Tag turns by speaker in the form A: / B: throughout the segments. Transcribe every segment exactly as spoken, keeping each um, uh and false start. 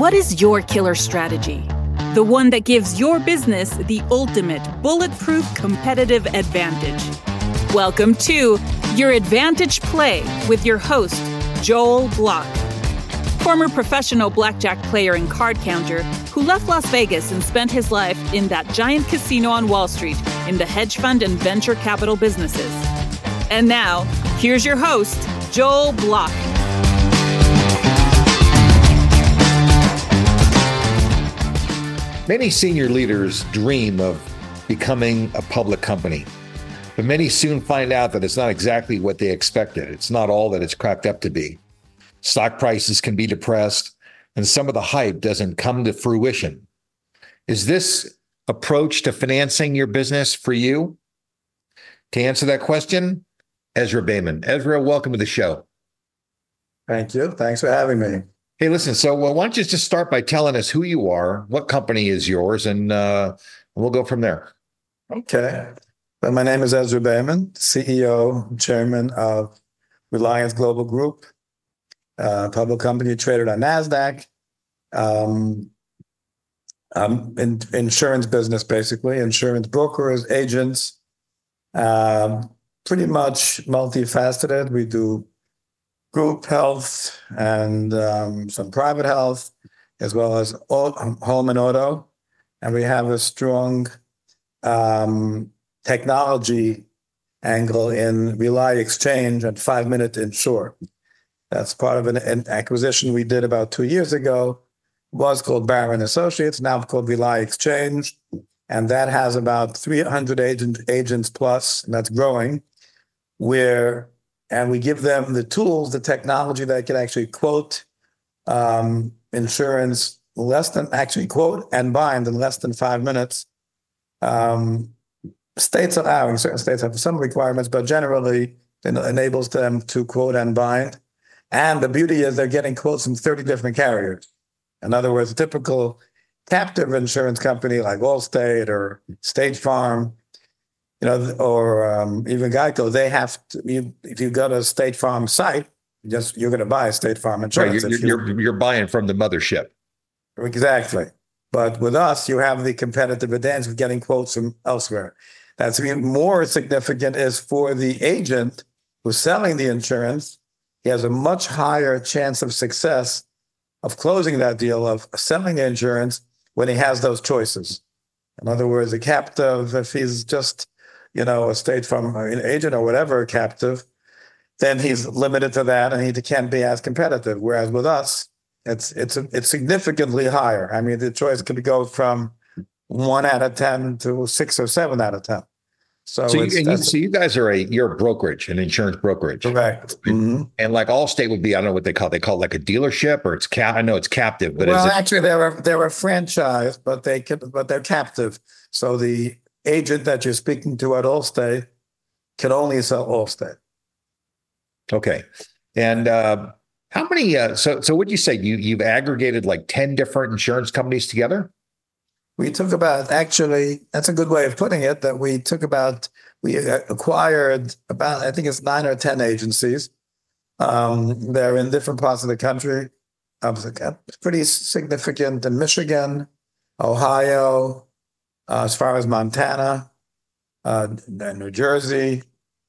A: What is your killer strategy? The one that gives your business the ultimate bulletproof competitive advantage. Welcome to Your Advantage Play with your host, Joel Block. Former professional blackjack player and card counter who left Las Vegas and spent his life in that giant casino on Wall Street in the hedge fund and venture capital businesses. And now, here's your host, Joel Block.
B: Many senior leaders dream of becoming a public company, but many soon find out that it's not exactly what they expected. It's not all that it's cracked up to be. Stock prices can be depressed, and some of the hype doesn't come to fruition. Is this approach to financing your business for you? To answer that question, Ezra Beyman. Ezra, welcome to the show.
C: Thank you. Thanks for having me.
B: Hey, listen, so well, why don't you just start by telling us who you are, what company is yours, and uh, we'll go from there.
C: Okay. Well, my name is Ezra Beyman, C E O, Chairman of Reliance Global Group, a public company traded on NASDAQ. Um, I'm in insurance business, basically, insurance brokers, agents, um, pretty much multifaceted. We do group health and um, some private health, as well as all, home and auto. And we have a strong um, technology angle in Rely Exchange and Five Minute Insure. That's part of an, an acquisition we did about two years ago. It was called Barron Associates, now called Rely Exchange. And that has about three hundred agent, agents plus, and that's growing, where And we give them the tools, the technology that can actually quote um, insurance less than, actually quote and bind in less than five minutes. Um, states allowing, certain states have some requirements, but generally it enables them to quote and bind. And the beauty is they're getting quotes from thirty different carriers. In other words, a typical captive insurance company like Allstate or State Farm, you know, or um, even Geico, they have to, you, if you go to a State Farm site, just you're going to buy State Farm insurance.
B: Right, you're, you're, you're buying from the mothership.
C: Exactly. But with us, you have the competitive advantage of getting quotes from elsewhere. That's even more significant is for the agent who's selling the insurance. He has a much higher chance of success of closing that deal, of selling the insurance when he has those choices. In other words, a captive, if he's just you know, a State Farm agent or whatever captive, then he's limited to that and he can't be as competitive. Whereas with us, it's it's it's significantly higher. I mean, the choice could go from one out of ten to six or seven out of ten. So,
B: so,
C: it's,
B: you, you, so you guys are a you're a brokerage, an insurance brokerage,
C: correct? Mm-hmm.
B: And like Allstate would be, I don't know what they call it. They call it like a dealership, or it's cap. I know it's captive, but
C: well,
B: is it-
C: actually, they're a, they're a franchise, but they can, but they're captive. So the agent that you're speaking to at Allstate can only sell Allstate.
B: Okay. And uh, how many, uh, so so what'd you say? You, you've aggregated like ten different insurance companies together?
C: We took about, actually, that's a good way of putting it, that we took about, we acquired about, I think it's nine or ten agencies. Um, they're in different parts of the country. Um, pretty significant in Michigan, Ohio, Uh, as far as Montana, uh, New Jersey.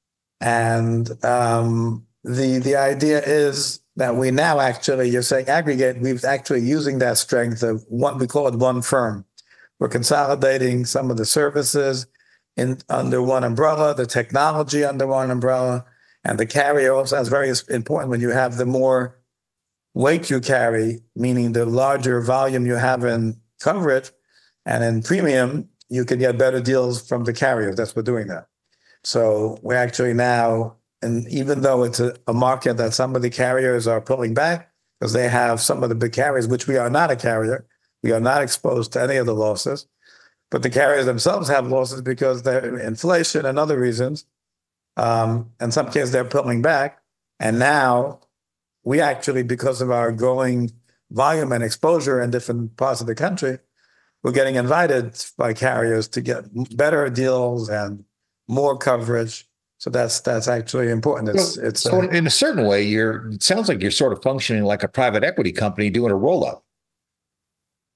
C: And um, the the idea is that we now actually, you're saying aggregate, we've actually using that strength of what we call it one firm. We're consolidating some of the services in under one umbrella, the technology under one umbrella, and the carrier also is very important when you have the more weight you carry, meaning the larger volume you have in coverage and in premium, you can get better deals from the carriers. That's what we're doing that. So we're actually now, and even though it's a, a market that some of the carriers are pulling back because they have some of the big carriers, which we are not a carrier, we are not exposed to any of the losses, but the carriers themselves have losses because they're inflation and other reasons. Um, in some cases, they're pulling back. And now we actually, because of our growing volume and exposure in different parts of the country, we're getting invited by carriers to get better deals and more coverage. So that's that's actually important. It's,
B: so,
C: it's
B: so
C: uh,
B: in a certain way, you're. It sounds like you're sort of functioning like a private equity company doing a roll up.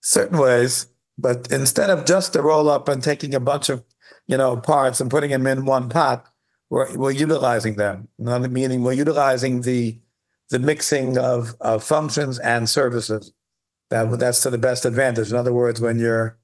C: certain ways, but instead of just a roll up and taking a bunch of, you know, parts and putting them in one pot, we're, we're utilizing them. Not meaning we're utilizing the the mixing of, of functions and services. That that's to the best advantage. In other words, when you're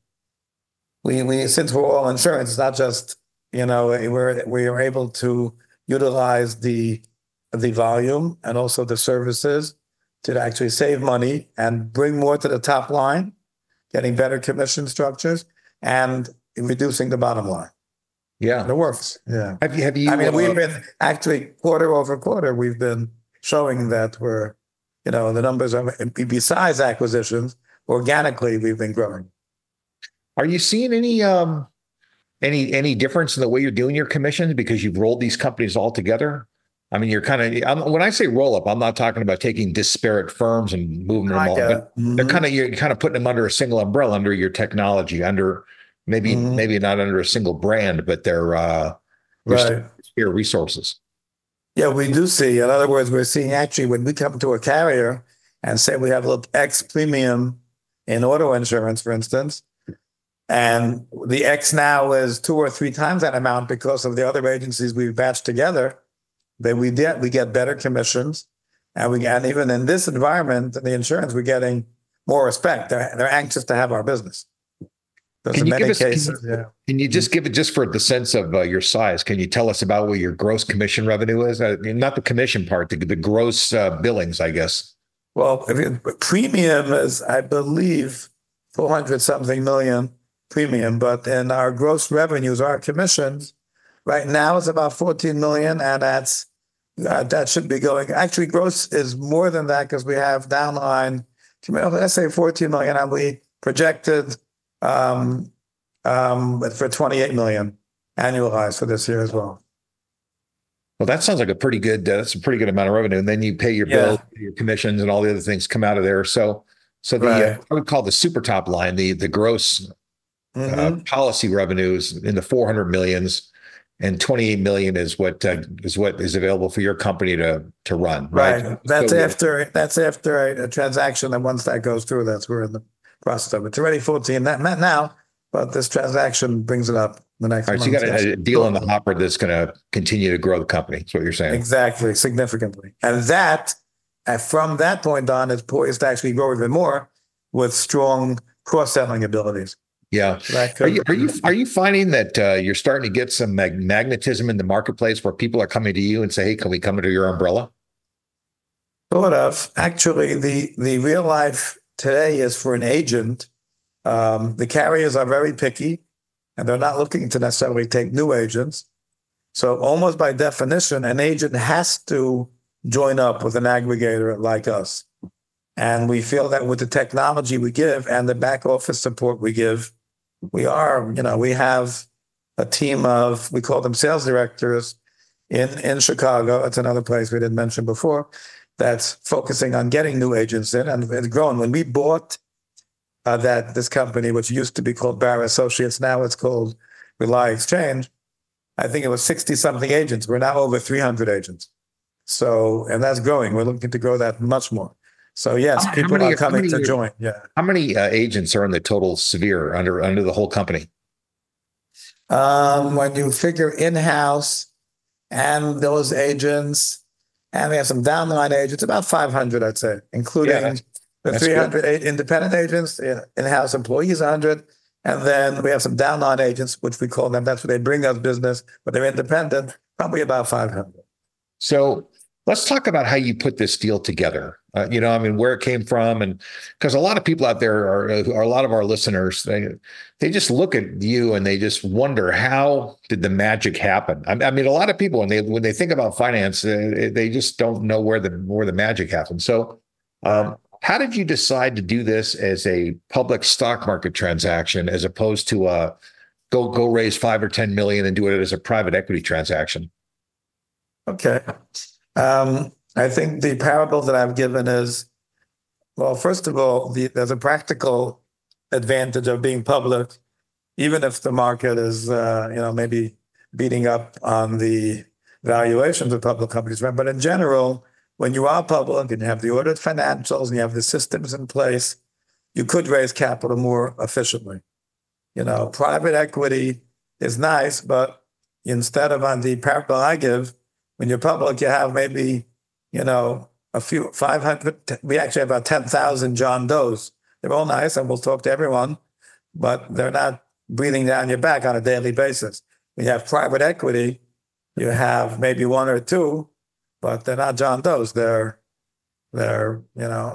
C: we we since we're all insurance, it's not just, you know, we're we are able to utilize the the volume and also the services to actually save money and bring more to the top line, getting better commission structures and reducing the bottom line.
B: Yeah,
C: it works. Yeah.
B: Have you? Have you?
C: I mean,
B: uh,
C: we've been actually quarter over quarter. We've been showing that we're, you know, the numbers are besides acquisitions organically. We've been growing.
B: Are you seeing any um any any difference in the way you're doing your commissions because you've rolled these companies all together? I mean, you're kind of, when I say roll up, I'm not talking about taking disparate firms and moving them all, but mm-hmm. they're kind of, you're kind of putting them under a single umbrella, under your technology, under maybe, mm-hmm. maybe not under a single brand, but they're, uh,
C: right.
B: your resources.
C: Yeah, we do see. In other words, we're seeing actually when we come to a carrier and say we have a little X premium in auto insurance, for instance, and the X now is two or three times that amount because of the other agencies we've batched together. That we get, we get better commissions, and we and even in this environment, in the insurance, we're getting more respect. They're they're anxious to have our business. Those
B: can you give us?
C: Cases,
B: can, you,
C: yeah.
B: can you just give it just for the sense of uh, your size? Can you tell us about what your gross commission revenue is? Uh, not the commission part, the, the gross uh, billings, I guess.
C: Well, if it, premium is, I believe, four hundred something million premium, but in our gross revenues, our commissions right now is about fourteen million, and that's. Uh, that should be going. Actually, gross is more than that because we have downline. Let's say fourteen million, and we projected um, um, for twenty-eight million annualized for this year as well.
B: Well, that sounds like a pretty good. Uh, that's a pretty good amount of revenue, and then you pay your yeah. bills, your commissions, and all the other things come out of there. So, so the right. uh, I would call the super top line the the gross mm-hmm. uh, policy revenues in the four hundred millions. And twenty-eight million is what uh, is what is available for your company to to run, right?
C: Right. That's so, after that's after a, a transaction, and once that goes through, that's we're in the process of it. It's already fourteen, not, not now, but this transaction brings it up the next.
B: All right,
C: month.
B: So you got a, a deal in the hopper that's going to continue to grow the company. That's what you're saying.
C: Exactly, significantly, and that uh, from that point on, it's poised to actually grow even more with strong cross-selling abilities.
B: Yeah. Are you, are you are you finding that uh, you're starting to get some mag- magnetism in the marketplace where people are coming to you and say, "Hey, can we come under your umbrella?"
C: Sort of. Actually, the the real life today is for an agent. Um, the carriers are very picky, and they're not looking to necessarily take new agents. So, almost by definition, an agent has to join up with an aggregator like us. And we feel that with the technology we give and the back office support we give. We are, you know, we have a team of, we call them sales directors in, in Chicago. It's another place we didn't mention before that's focusing on getting new agents in, and it's grown. When we bought uh, that this company, which used to be called Barra Associates, now it's called Rely Exchange, I think it was sixty something agents. We're now over three hundred agents. So, and that's growing. We're looking to grow that much more. So yes, how, people how many, are coming many, to join. Yeah.
B: How many uh, agents are in the total Severe under under the whole company?
C: Um, when you figure in-house and those agents, and we have some downline agents, about five hundred, I'd say, including yeah, that's, the that's three hundred good. Independent agents, in-house employees, one hundred, and then we have some downline agents, which we call them. That's where they bring us business, but they're independent. Probably about five hundred.
B: So let's talk about how you put this deal together. Uh, you know, I mean, where it came from, and because a lot of people out there are, are a lot of our listeners, they they just look at you and they just wonder, how did the magic happen? I, I mean, a lot of people when they when they think about finance, uh, they just don't know where the where the magic happened. So, um, how did you decide to do this as a public stock market transaction as opposed to a go go raise five or ten million and do it as a private equity transaction?
C: Okay. Um, I think the parable that I've given is, well, first of all, the, there's a practical advantage of being public, even if the market is, uh, you know, maybe beating up on the valuations of public companies, right? But in general, when you are public and you have the audited financials and you have the systems in place, you could raise capital more efficiently. You know, private equity is nice, but instead of on the parable I give, when you're public, you have maybe, you know, a few, five hundred, we actually have about ten thousand John Does. They're all nice and we'll talk to everyone, but they're not breathing down your back on a daily basis. When you have private equity, you have maybe one or two, but they're not John Does. They're, they're, you know.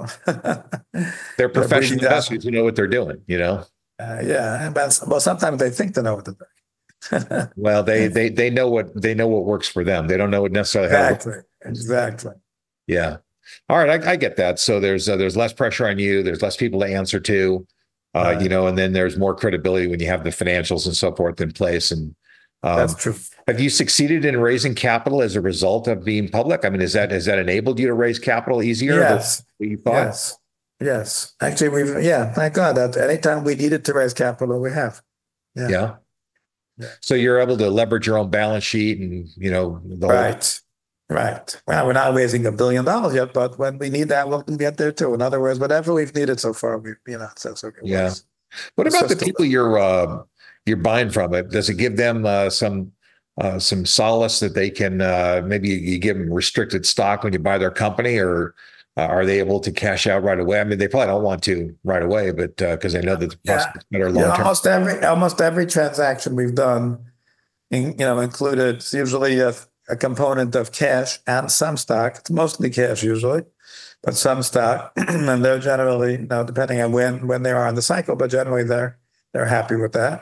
B: They're professional
C: they're
B: investors who know what they're doing, you know?
C: Uh, yeah, but well, sometimes they think they know what they're doing.
B: Well, they they they know what they know what works for them. They don't know what necessarily how
C: exactly, exactly.
B: Yeah. All right, I, I get that. So there's uh, there's less pressure on you. There's less people to answer to, uh, right. you know, and then there's more credibility when you have the financials and so forth in place. And um,
C: that's true.
B: Have you succeeded in raising capital as a result of being public? I mean, is that has that enabled you to raise capital easier?
C: Yes.
B: Than you thought?
C: Yes. Yes. Actually, we've yeah. Thank God that anytime we needed to raise capital, we have.
B: Yeah. yeah. Yeah. So you're able to leverage your own balance sheet, and you know. The
C: right. Whole... Right. Well, we're not raising a billion dollars yet, but when we need that, we'll get there too. In other words, whatever we've needed so far, we you know, that's okay.
B: Yeah. What about the people you're uh, you're buying from? It does it give them uh, some uh, some solace that they can uh, maybe you give them restricted stock when you buy their company, or uh, are they able to cash out right away? I mean, they probably don't want to right away, but because uh, they know that the prospects
C: yeah.
B: better long term.
C: Yeah, almost every almost every transaction we've done, in, you know, included usually a, a component of cash and some stock. It's mostly cash usually, but some stock, and they're generally, you know, depending on when when they are in the cycle, but generally they're they're happy with that.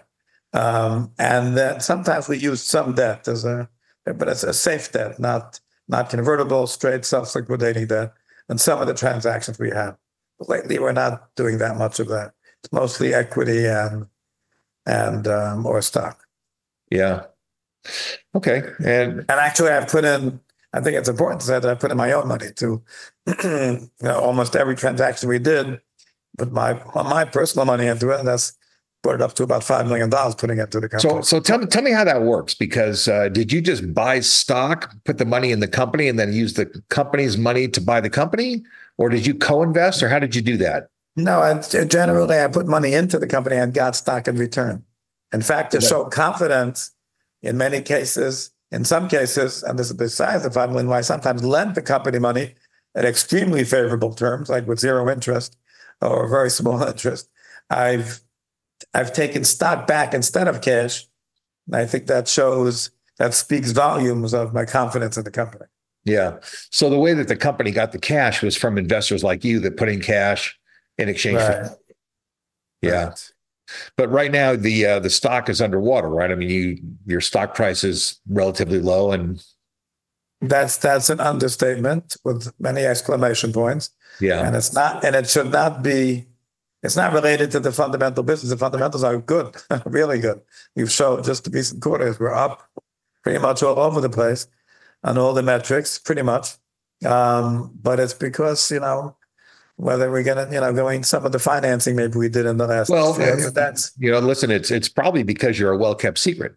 C: Um, and then sometimes we use some debt as a, but it's a safe debt, not not convertible, straight self-liquidating debt. And some of the transactions we have. But lately, we're not doing that much of that. It's mostly equity and and um, or stock.
B: Yeah. Okay. And
C: and actually, I put in. I think it's important to say that I put in my own money too. You know, almost every transaction we did, put my my personal money into it, and that's put it up to about five million dollars putting it into the company.
B: So, so tell me, tell me how that works. Because uh, did you just buy stock, put the money in the company, and then use the company's money to buy the company, or did you co-invest, or how did you do that?
C: No, I, generally I put money into the company and got stock in return. In fact, to show confidence, in many cases, in some cases, and this is besides the five million, I sometimes lend the company money at extremely favorable terms, like with zero interest or very small interest. I've I've taken stock back instead of cash. And I think that shows, that speaks volumes of my confidence in the company.
B: Yeah. So the way that the company got the cash was from investors like you that put in cash in exchange
C: right.
B: for. Yeah.
C: Right.
B: But right now the uh, the stock is underwater, right? I mean, you your stock price is relatively low, and
C: that's that's an understatement with many exclamation points.
B: Yeah.
C: And it's not, and it should not be. It's not related to the fundamental business. The fundamentals are good, really good. We've shown just the recent quarters, we're up pretty much all over the place on all the metrics, pretty much. Um, but it's because, you know, whether we're going to, you know, going some of the financing maybe we did in the last
B: well,
C: year, that's,
B: you know, listen, it's it's probably because you're a well-kept secret.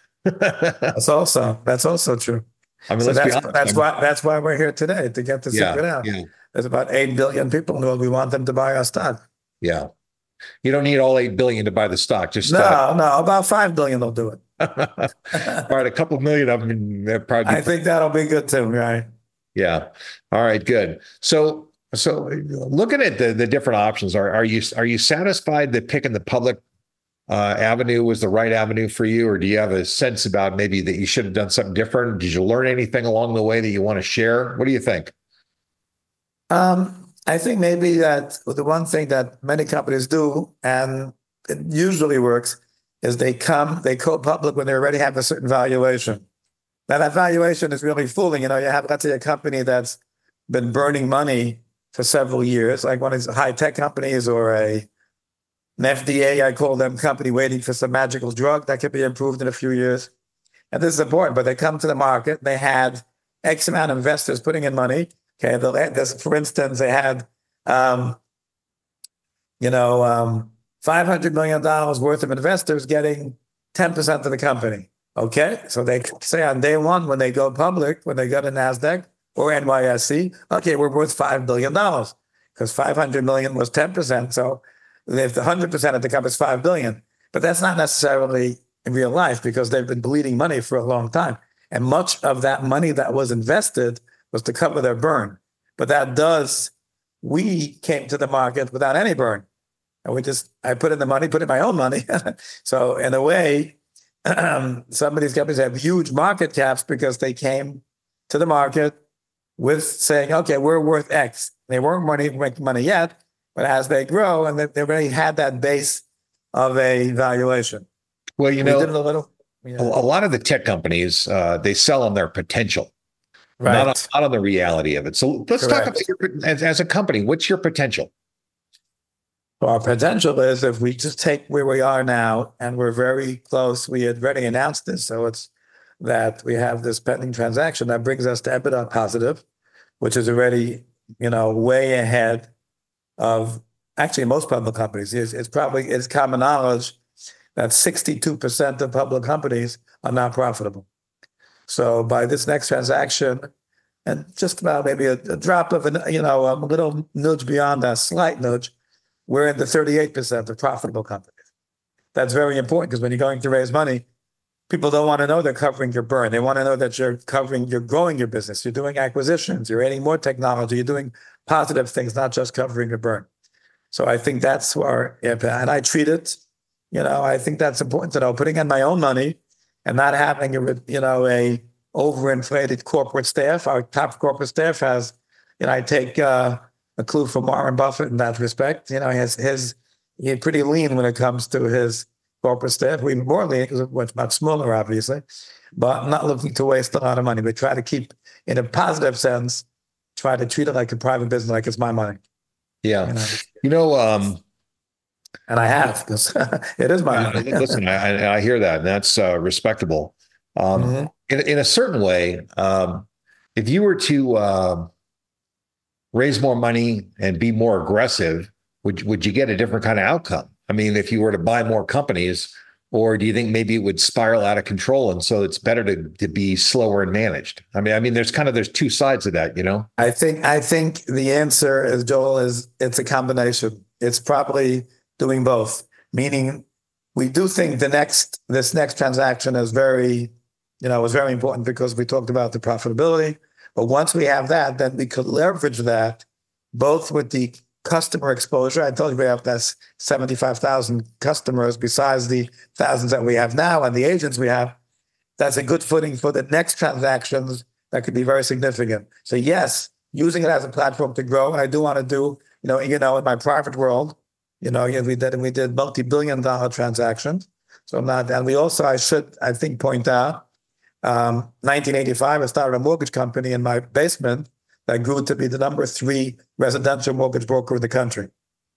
C: that's also, that's also true.
B: I mean,
C: so
B: let's
C: that's,
B: be honest.
C: that's
B: I mean,
C: why that's why we're here today, to get the
B: yeah,
C: secret out.
B: Yeah.
C: There's about eight billion people in the world. We want them to buy our stock.
B: Yeah. You don't need all eight billion to buy the stock. Just
C: no,
B: uh,
C: no, about five billion will do it.
B: All right, a couple million of them. They're probably.
C: I think that'll be good too, right?
B: Yeah. All right. Good. So, so looking at the the different options, are are you are you satisfied that picking the public uh, avenue was the right avenue for you, or do you have a sense about maybe that you should have done something different? Did you learn anything along the way that you want to share? What do you think?
C: Um. I think maybe that the one thing that many companies do, and it usually works, is they come, they go public when they already have a certain valuation. Now that valuation is really fooling. You know, you have, let's say, a company that's been burning money for several years, like one of these high-tech companies or a an F D A, I call them, company waiting for some magical drug that could be improved in a few years. And this is important, but they come to the market, they had X amount of investors putting in money. Okay, the, for instance, they had, um, you know, um, five hundred million dollars worth of investors getting ten percent of the company. Okay, so they say on day one when they go public, when they go to NASDAQ or N Y S E, okay, we're worth five billion dollars because five hundred million was ten percent. So if the one hundred percent of the company is five billion dollars, but that's not necessarily in real life because they've been bleeding money for a long time. And much of that money that was invested was to cover their burn. But that does, we came to the market without any burn. And we just, I put in the money, put in my own money. So in a way, um, some of these companies have huge market caps because they came to the market with saying, okay, we're worth X. They weren't money, making money yet, but as they grow, and they, they already had that base of a valuation.
B: Well, you
C: We
B: know,
C: did a little.
B: a, a lot of the tech companies, uh, they sell on their potential,
C: Right.
B: not on, not on the reality of it. So let's talk
C: Correct.
B: about your, as, as a company, what's your potential?
C: So our potential is if we just take where we are now, and we're very close. We had already announced this, so it's that we have this pending transaction that brings us to EBITDA positive, which is already, you know, way ahead of actually most public companies. It's, it's probably it's common knowledge that sixty-two percent of public companies are not profitable. So by this next transaction, and just about maybe a, a drop of an, you know, a little nudge beyond that, slight nudge, we're in the thirty-eight percent of profitable companies. That's very important because when you're going to raise money, people don't want to know they're covering your burn. They want to know that you're covering, you're growing your business, you're doing acquisitions, you're adding more technology, you're doing positive things, not just covering your burn. So I think that's where, and I treat it, you know, I think that's important to know, putting in my own money and not having a, you know, a overinflated corporate staff. Our top corporate staff has, you know, I take uh, a clue from Warren Buffett in that respect. You know, he has his, he's pretty lean when it comes to his corporate staff. We're more lean because we're much smaller, obviously, but I'm not looking to waste a lot of money. We try to keep, in a positive sense, try to treat it like a private business, like it's my money.
B: Yeah.
C: You know,
B: You know, um,
C: and I have, because it is my money.
B: listen, I, I hear that, and that's uh, respectable. Um,
C: Mhm.
B: in, in a certain way, um, if you were to uh, raise more money and be more aggressive, would would you get a different kind of outcome? I mean, if you were to buy more companies, or do you think maybe it would spiral out of control, and so it's better to to be slower and managed? I mean, I mean, there's kind of there's two sides of that, you know.
C: I think I think the answer is, Joel, is it's a combination. It's probably doing both. Meaning, we do think the next this next transaction is very, you know, was very important because we talked about the profitability. But once we have that, then we could leverage that both with the customer exposure. I told you we have that's seventy-five thousand customers besides the thousands that we have now and the agents we have. That's a good footing for the next transactions that could be very significant. So yes, using it as a platform to grow. And I do want to do, you know, you know, in my private world, you know, we did we did multi-billion dollar transactions. So I'm not, and we also, I should, I think, point out, um, nineteen eighty-five, I started a mortgage company in my basement that grew to be the number three residential mortgage broker in the country.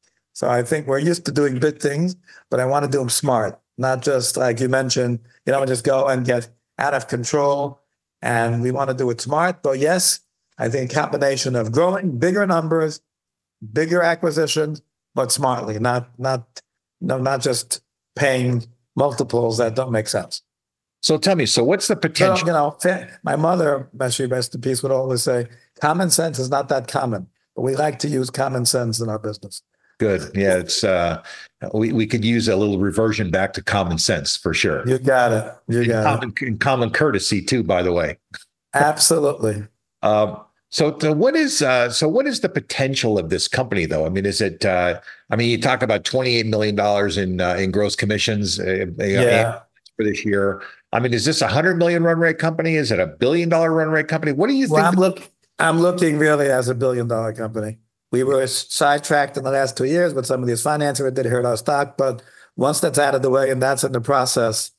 C: So I think we're used to doing big things, but I want to do them smart, not just like you mentioned, you know, just go and get out of control. And we want to do it smart. But yes, I think a combination of growing bigger numbers, bigger acquisitions, but smartly, not not no, not just paying multiples that don't make sense.
B: So tell me, so what's the potential?
C: You know, my mother, she rest in peace, would always say, common sense is not that common, but we like to use common sense in our business.
B: Good. Yeah, it's uh, we we could use a little reversion back to common sense for sure.
C: You got it. You got
B: common,
C: it.
B: And common courtesy too, by the way.
C: Absolutely.
B: Uh, so, to what is uh, so what is the potential of this company, though? I mean, is it? Uh, I mean, you talk about twenty-eight million dollars in uh, in gross commissions uh,
C: yeah.
B: for this year. I mean, is this a hundred million run rate company? Is it a billion dollar run rate company? What do you
C: Well,
B: think?
C: I'm look. I'm looking really as a billion dollar company. We were sidetracked in the last two years with some of these financing that did hurt our stock, but once that's out of the way and that's in the process,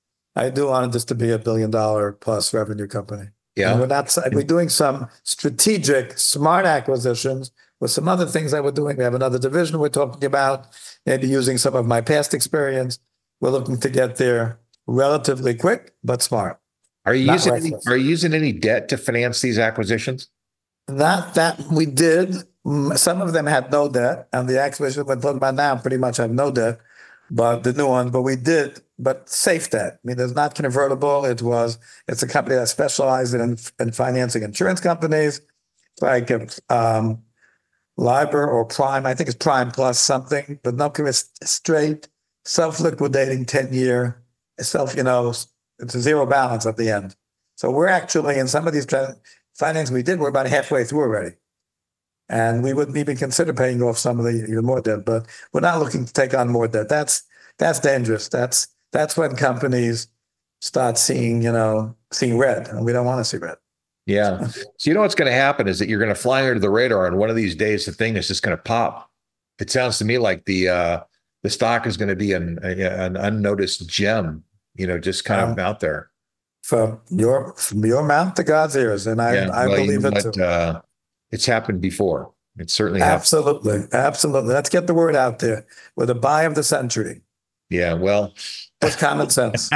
C: I do want this to be a billion dollar plus revenue company.
B: Yeah,
C: and we're not. We're doing some strategic, smart acquisitions with some other things that we're doing. We have another division we're talking about. Maybe using some of my past experience. We're looking to get there relatively quick, but smart.
B: Are you
C: Not
B: using any,
C: reckless.
B: Are you using any debt to finance these acquisitions?
C: Not that we did. Mm, Some of them had no debt, and the acquisition we're talking about now pretty much have no debt, but the new one, but we did, but safe debt. I mean, it's not convertible. It was, it's a company that specializes in, in financing insurance companies. Like, um, LIBOR or prime. I think it's prime plus something, but no, it's straight self-liquidating ten-year self. You know, it's a zero balance at the end. So we're actually in some of these financings we did, we're about halfway through already. And we wouldn't even consider paying off some of the even more debt, but we're not looking to take on more debt. That's that's dangerous. That's that's when companies start seeing, you know, seeing red, and we don't want to see red.
B: Yeah. So you know what's going to happen is that you're going to fly under the radar, and one of these days the thing is just going to pop. It sounds to me like the uh, the stock is going to be an an unnoticed gem, you know, just kind um, of out there.
C: From your from your mouth to God's ears, and I
B: yeah,
C: I
B: well,
C: believe
B: you know
C: it
B: what,
C: too.
B: Uh, It's happened before. It certainly
C: absolutely,
B: happened.
C: absolutely. Let's get the word out there. We're the buy of the century.
B: Yeah, well,
C: with common sense.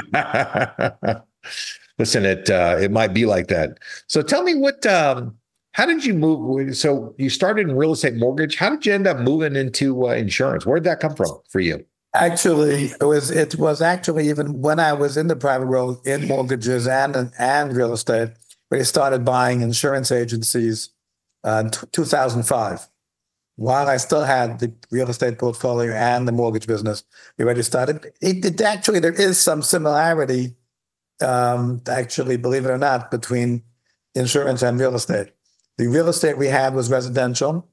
B: Listen, it uh, it might be like that. So tell me what. Um, how did you move? So you started in real estate mortgage. How did you end up moving into uh, insurance? Where did that come from for you?
C: Actually, it was it was actually even when I was in the private world in mortgages and and real estate, we started buying insurance agencies. Uh, in two thousand five, while I still had the real estate portfolio and the mortgage business, we already started. It, it actually, there is some similarity, um, actually, believe it or not, between insurance and real estate. The real estate we had was residential.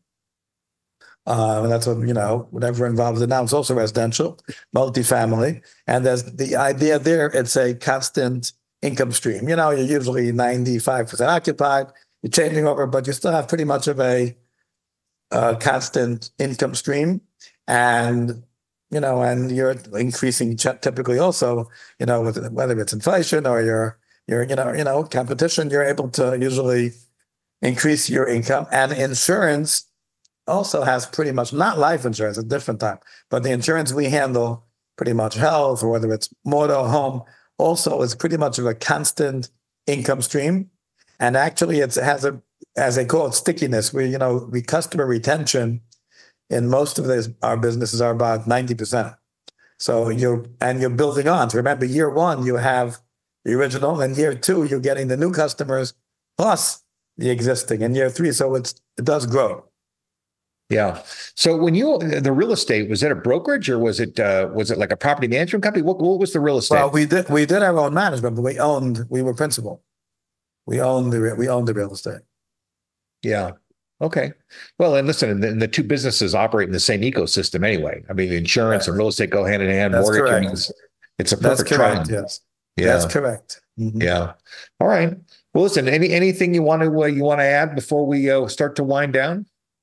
C: Uh, and that's what, you know, whatever involves it now, it's also residential, multifamily. And there's the idea there, it's a constant income stream. You know, you're usually ninety-five percent occupied. You're changing over, but you still have pretty much of a, a constant income stream, and you know, and you're increasing typically also, you know, with, whether it's inflation or your your you know you know competition, you're able to usually increase your income. And insurance also has pretty much, not life insurance, a different type, but the insurance we handle, pretty much health, or whether it's motor, home, also is pretty much of a constant income stream. And actually, it has a, as they call it, stickiness. We, you know, we customer retention in most of this, our businesses are about ninety percent. So you're, and you're building on. So remember, year one, you have the original, and year two, you're getting the new customers plus the existing, and year three. So it's, it does grow.
B: Yeah. So when you, the real estate, was it a brokerage, or was it, uh, was it like a property management company? What, what was the real estate?
C: Well, we did, we did our own management, but we owned, we were principal. We own the we own the real estate.
B: Yeah. Okay. Well, and listen, and the, and the two businesses operate in the same ecosystem anyway. I mean, insurance right. and real estate go hand in hand.
C: That's
B: mortgage,
C: correct.
B: I mean, it's, it's a perfect
C: That's correct.
B: triangle.
C: Yes.
B: Yeah.
C: That's correct.
B: Mm-hmm. Yeah. All right. Well, listen. Any anything you want to uh, you want to add before we uh, start to wind down?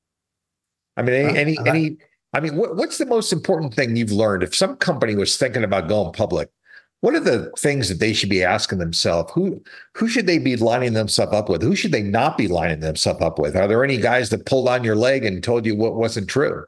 B: I mean, any uh, any, uh, any I mean, what, what's the most important thing you've learned? If some company was thinking about going public, what are the things that they should be asking themselves? Who who should they be lining themselves up with? Who should they not be lining themselves up with? Are there any guys that pulled on your leg and told you what wasn't true?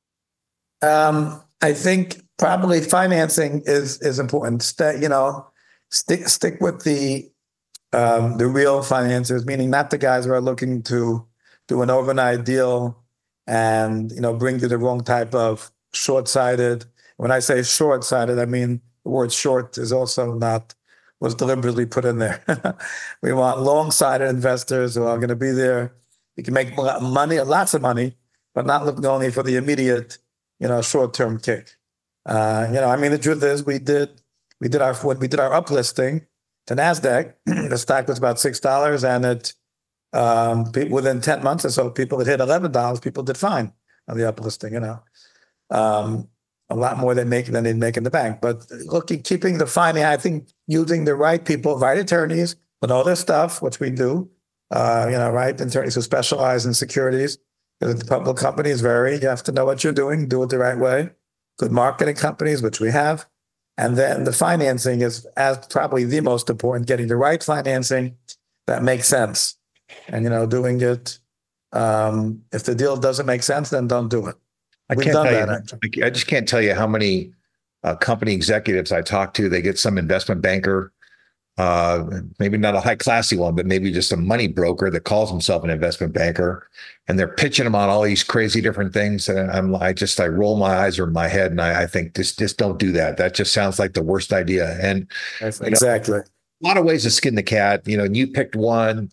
C: Um, I think probably financing is is important. St- you know, stick stick with the um, the real financiers, meaning not the guys who are looking to do an overnight deal and you know bring you the wrong type of short-sighted. When I say short-sighted, I mean the word short is also not, was deliberately put in there. We want long-sighted investors who are going to be there. You can make money, lots of money, but not looking only for the immediate, you know, short-term kick. Uh, you know, I mean, the truth is we did, we did our, when we did our uplisting to NASDAQ, the stock was about six dollars, and it, um, within ten months or so, people had hit eleven dollars, people did fine on the uplisting, you know. Um, a lot more than make than they'd make in the bank. But looking, keeping the finding, I think using the right people, right attorneys, with all their stuff, which we do, uh, you know, right attorneys who specialize in securities. Because the public companies vary. You have to know what you're doing, do it the right way. Good marketing companies, which we have. And then the financing is as probably the most important, getting the right financing that makes sense. And, you know, doing it, um, if the deal doesn't make sense, then don't do it.
B: I
C: We've
B: can't
C: done
B: tell
C: that,
B: you,
C: actually.
B: I just can't tell you how many uh, company executives I talk to. They get some investment banker, uh, maybe not a high classy one, but maybe just a money broker that calls himself an investment banker, and they're pitching them on all these crazy different things. And I'm, I just, I roll my eyes over my head, and I, I think just, just don't do that. That just sounds like the worst idea. And
C: exactly,
B: know, a lot of ways to skin the cat. You know, and you picked one.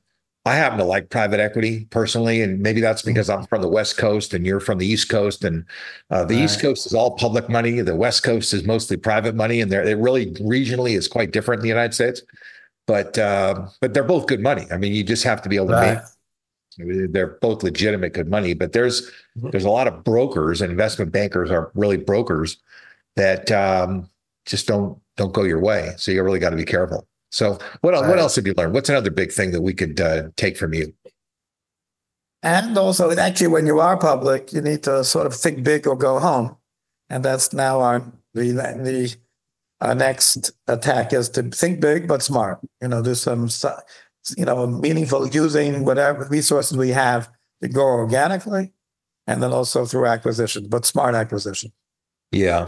B: I happen to like private equity personally, and maybe that's because I'm from the West Coast and you're from the East Coast, and uh, the right. East Coast is all public money. The West Coast is mostly private money, and they're, it really regionally is quite different in the United States. But uh, but they're both good money. I mean, you just have to be able to right. make. They're both legitimate good money. But there's mm-hmm. there's a lot of brokers, and investment bankers are really brokers that um, just don't don't go your way. So you really got to be careful. So what else, what else have you learned? What's another big thing that we could uh, take from you?
C: And also, actually, when you are public, you need to sort of think big or go home. And that's now our the the our next attack is to think big but smart. You know, do some you know meaningful using whatever resources we have to grow organically, and then also through acquisition, but smart acquisition.
B: Yeah.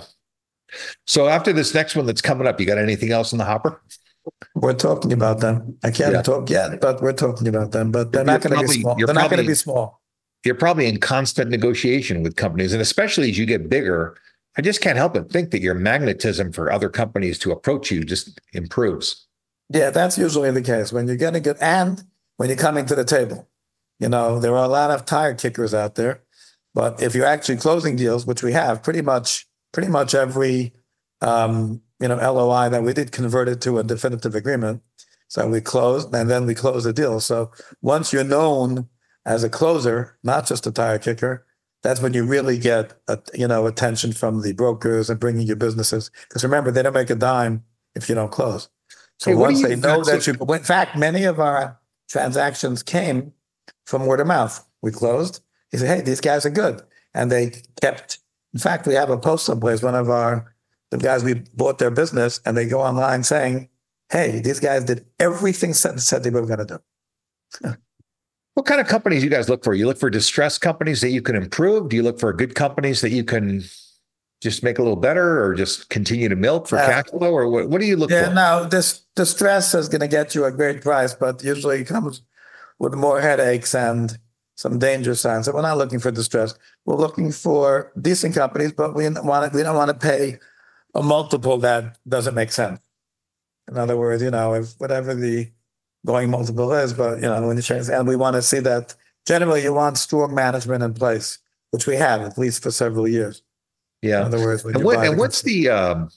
B: So after this next one that's coming up, you got anything else in the hopper?
C: We're talking about them. I can't yeah. talk yet, but we're talking about them. But they're you're not going to be small. They're probably, not going to be small.
B: You're probably in constant negotiation with companies, and especially as you get bigger, I just can't help but think that your magnetism for other companies to approach you just improves.
C: Yeah, that's usually the case when you're getting good, and when you're coming to the table. You know, there are a lot of tire kickers out there, but if you're actually closing deals, which we have, pretty much, pretty much every. Um, you know, L O I that we did convert it to a definitive agreement. So we closed and then we closed the deal. So once you're known as a closer, not just a tire kicker, that's when you really get, a, you know, attention from the brokers and bringing your businesses. Because remember, they don't make a dime if you don't close. So hey, once they know that you, in fact, many of our transactions came from word of mouth. We closed. He said, hey, these guys are good. And they kept, in fact, we have a post someplace, one of our the guys we bought their business, and they go online saying, hey, these guys did everything said, said they were going to do.
B: What kind of companies you guys look for? You look for distressed companies that you can improve? Do you look for good companies that you can just make a little better or just continue to milk for uh, cash flow? Or what, what do you look
C: yeah,
B: for?
C: No, this distress is going to get you a great price, but usually it comes with more headaches and some danger signs. So we're not looking for distress. We're looking for decent companies, but we want we don't want to pay a multiple that doesn't make sense. In other words, you know, if whatever the going multiple is, but, you know, when you change, and we want to see that generally you want strong management in place, which we have at least for several years.
B: Yeah.
C: In other words,
B: and, what, and what's the, um,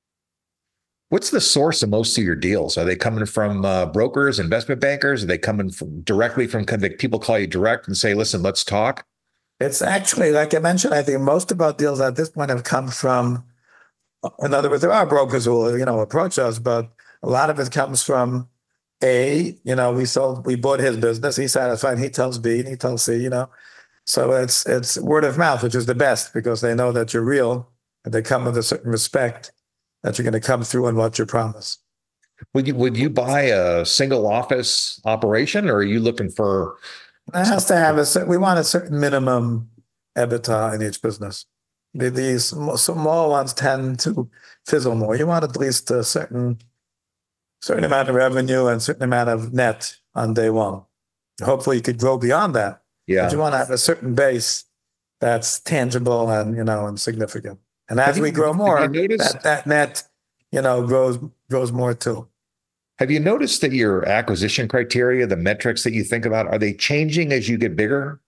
B: what's the source of most of your deals? Are they coming from uh, brokers, investment bankers? Are they coming from directly from kind of, people call you direct and say, listen, let's talk?
C: It's actually, like I mentioned, I think most of our deals at this point have come from, in other words, there are brokers who will, you know, approach us, but a lot of it comes from A, you know, we sold, we bought his business, he's satisfied, he tells B, and he tells C, you know. So it's it's word of mouth, which is the best because they know that you're real and they come with a certain respect that you're going to come through on what you promise.
B: Would you would you buy a single office operation, or are you looking for?
C: It has to have a, we want a certain minimum EBITDA in each business. These small ones tend to fizzle more. You want at least a certain certain amount of revenue and a certain amount of net on day one. Hopefully you could grow beyond that.
B: Yeah.
C: But you want to have a certain base that's tangible and, you know, and significant. And as
B: you,
C: we grow more, that, that net, you know, grows grows more too.
B: Have you noticed that your acquisition criteria, the metrics that you think about, are they changing as you get bigger?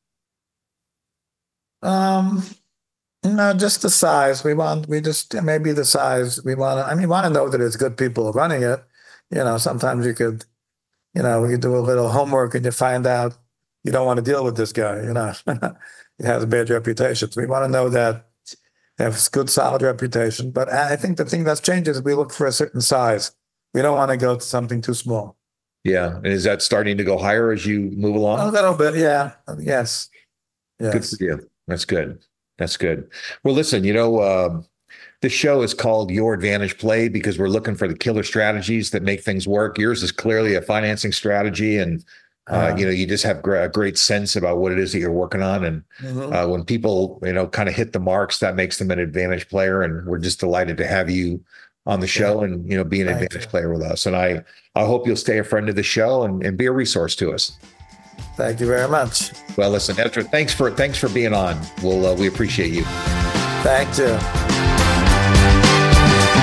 C: Um No, just the size. We want, we just, maybe the size. We want to, I mean, we want to know that it's good people running it. You know, sometimes you could, you know, we could do a little homework and you find out you don't want to deal with this guy, you know. He has a bad reputation. So we want to know that he has a good, solid reputation. But I think the thing that's changed is we look for a certain size. We don't want to go to something too small.
B: Yeah. And is that starting to go higher as you move along?
C: A little bit, yeah. Yes. Yes.
B: Good for you. That's good. That's good. Well, listen, you know, uh, the show is called Your Advantage Play because we're looking for the killer strategies that make things work. Yours is clearly a financing strategy, and uh, uh, you know, you just have a great sense about what it is that you're working on. And mm-hmm. uh, when people, you know, kind of hit the marks, that makes them an advantage player. And we're just delighted to have you on the show yeah. and, you know, be an Thank advantage you. player with us. And I, I hope you'll stay a friend of the show and, and be a resource to us.
C: Thank you very much.
B: Well, listen, Ezra, thanks for thanks for being on. We'll uh, we appreciate you.
C: Thank you.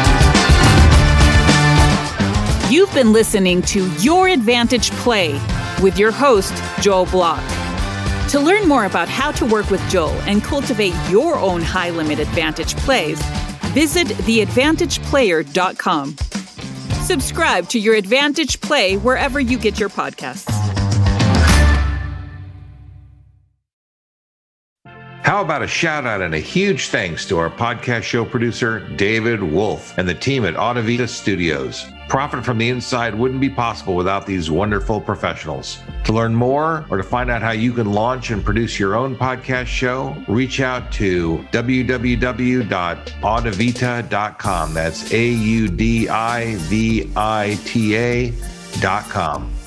A: You've been listening to Your Advantage Play. with your host, Joel Block. To learn more about how to work with Joel and cultivate your own high-limit Advantage plays, visit the advantage player dot com. Subscribe to your Advantage Play wherever you get your podcasts.
B: How about a shout out and a huge thanks to our podcast show producer, David Wolf, and the team at Audivita Studios. Profit from the inside wouldn't be possible without these wonderful professionals. To learn more or to find out how you can launch and produce your own podcast show, reach out to w w w dot audivita dot com. That's A U D I V I T A dot com.